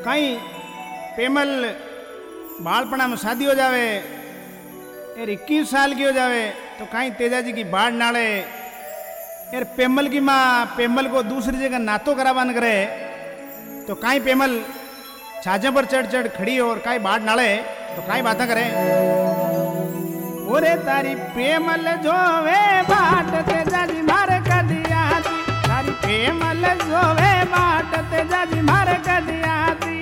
कहीं पेमल बालपना में शादी हो जावे यार 21 साल की हो जावे तो कहीं तेजाजी की बाढ़ नाले यार पेमल की माँ पेमल को दूसरी जगह नातो करावान करे तो कहीं पेमल छाजे पर चढ़ चढ़ खड़ी और कहीं बाढ़ नाले तो कहीं बातें करे। ओरे तारी पेमल जोवे बाट तेजाजी मार कदिया तारी पेमल जोवे बाट तेजाजी मार कदिया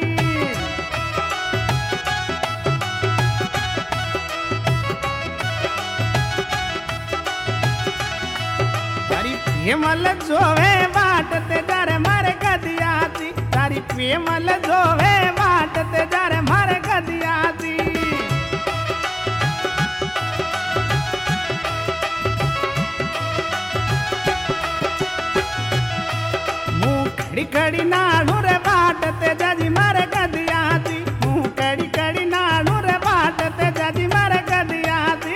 तारी पेमल जोवे बाट तेजारे मार कदिया तारी पेमल जोवे बाट तेजारे मार कदिया कड़ी कड़ी नाड़ू रे बाट तेजाजी मारे कदिया थी मुँह कड़ी कड़ी नाड़ू रे बाट तेजाजी मारे कदिया थी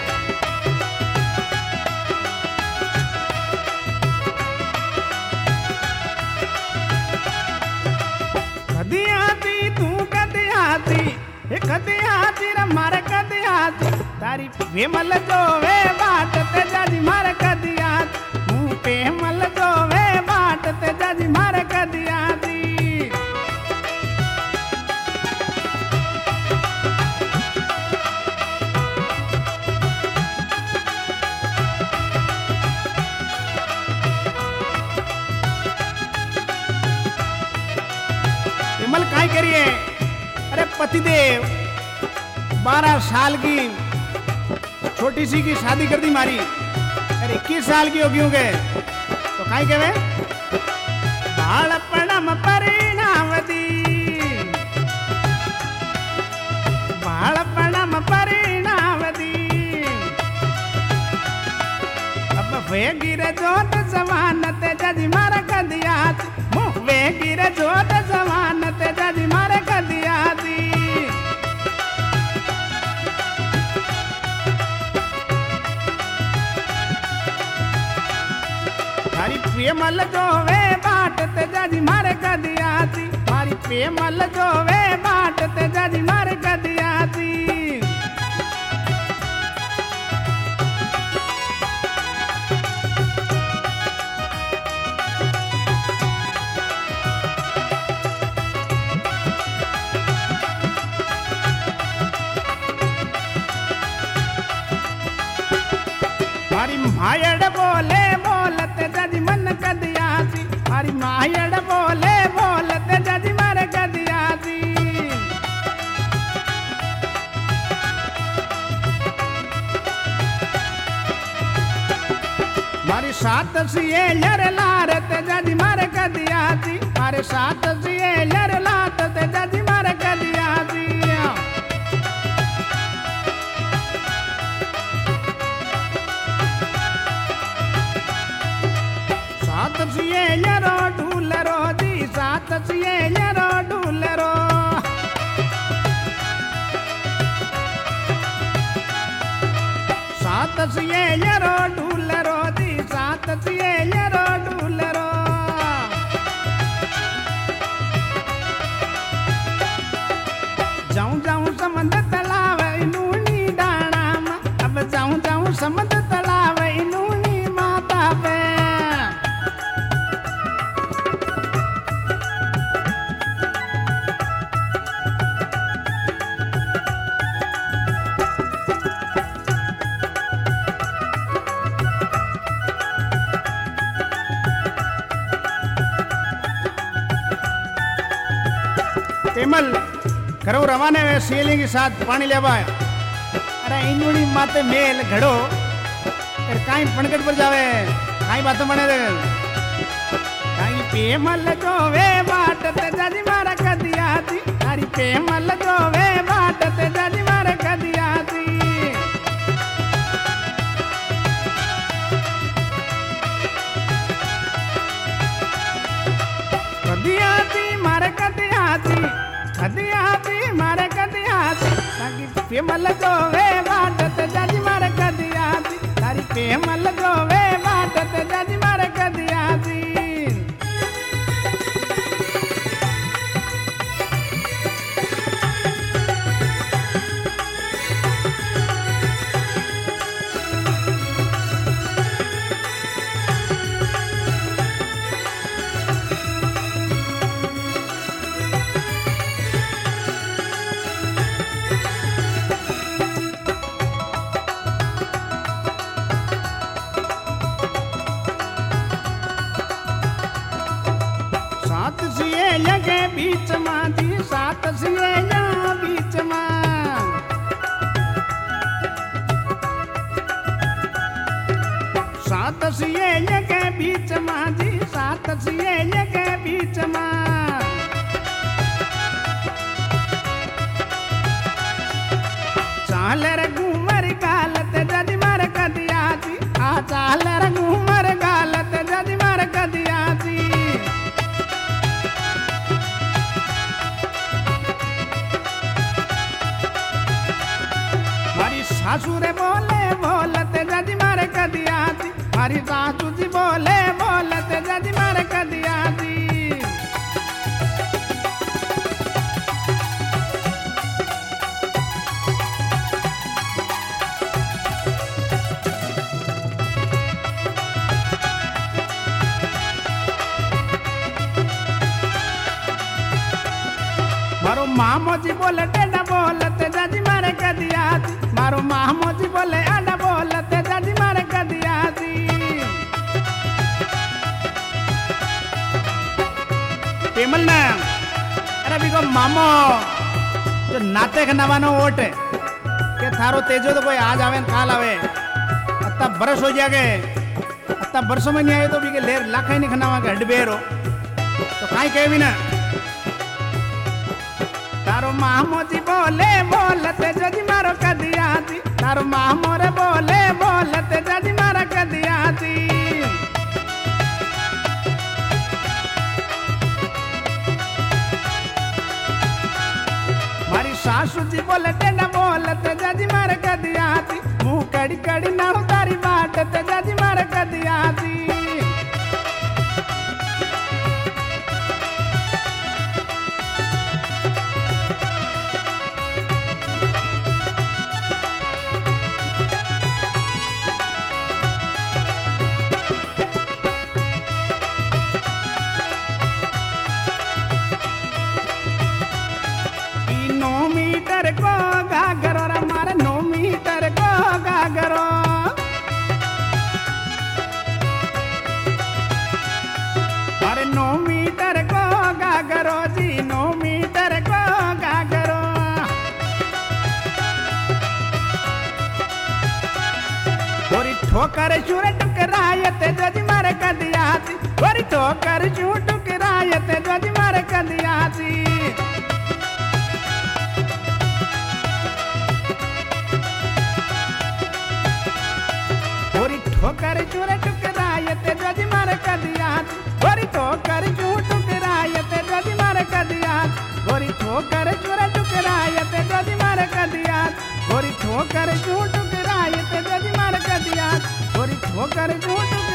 कदिया थी तू कदिया थी कदिया थी रे मारे कदिया थी तारी पेमल जोवे बाट तेजाजी मारे कदिया मुँह पेमल जोवे बाट तेजाजी मारे कदिया थी विमल काय करिए अरे पतिदेव 12 साल की छोटी सी की शादी कर दी मारी अरे 21 साल की होगी होंगे तो काय कहे बालपणम परिणामदी बालपणम परिणामदी अब वे गिरे जोत जवान तेजाजी मार कदिया मुँह वे गिरे जोत जवान तेजाजी मार कदिया मारी पेमल जोवे बाट तेजाजी मारे कदिया थी मारी पेमल जोवे बाट तेजाजी मारे कदिया थी मारी मायड़ बोले बोलते जाजी मन कदिया थी मारी मायड़ बोले बोलते जाजी मारे कदिया थी मारी सात सिए लर लारते जाजी मारे कदिया थी मारे सात सिए लर लाते जाजी मारे कदिया थी सात सिए लरो ढूलरो जी सात सिए लरो ढूलरो सात सिए लरो ढूलरो जी सात सिए लरो ढूलरो जाऊं जाऊं समंद तलाव नूनी डाणा अब जाऊं जाऊं समंद तलाव नूनी माता पे पेमल घरों रवाने हुए सीलिंग के साथ पानी लेवा अरे इंजुनी माते मेल घड़ो फिर काई पणकट पर जावे काई बातें बने दे काई पेमल जोवे बाट तेजाजी मारा कदिया थी तारी पेमल जोवे बाट तेजाजी मारा कदिया थी कदिया थी मारे कदिया थी कदिया थी मारे कदिया थी ताकि पेमल जोवे बाट तेजाजी मारे कदिया थी तारी पेमल जोवे बाट तेजाजी मारे कदिया थी सात सिए के बीच में जी सात सिए बीच में सात सिए के बीच में जी सात सिए के बीच में चाल रे घूमर गालत जज मर कदिया जी आ चाल रे घूमर गालत जज मर कदिया जी मारी सासू रे बोले बोलत जज मर कदिया जी मारी सासू जी बोले बोलत जज मर कदिया जी मारो मामो जी बोले टेढ़ा बोलत जाजी मारे कदिया जी मारो मामो जी बोले आडा बोलत जाजी मारे कदिया जी पेमल ना अरे बिको मामो जो नाते के नवानो वोट है के थारो तेजो तो कोई आज आवे काल आवे अत्ता बरस हो जागे अत्ता बरसों में नहीं आए तो भी के लेर लाखा ही नहीं खनावा के हडबेरो तो काई कहे भी ना तारो मामो जी बोले बोलते जजी मारो कदिया जी तारो मामो रे बोले बोलते जजी मारो कदिया जी मारी सासू जी बोले टेढ़ा बोलते जजी मारो कदिया जी मुंह कड़ी कड़ी ना तारी बात ते जजी मारो कदिया जी को गागरो रे मारे 9 मीटर को गागरो अरे 9 मीटर को गागरो जी 9 मीटर को गागरो गोरी ठोकर चूर टुकरायत जज मारे कदिया जी गोरी ठोकर चूर टुकरायत जज मारे कदिया जी ठोकर चूर टुकरायत जज मार कदिया गोरी ठोकर चूर टुकरायत जज मार कदिया गोरी ठोकर चूर टुकरायत जज मार कदिया गोरी ठोकर चूर टुकरायत जज मार कदिया गोरी ठोकर चूर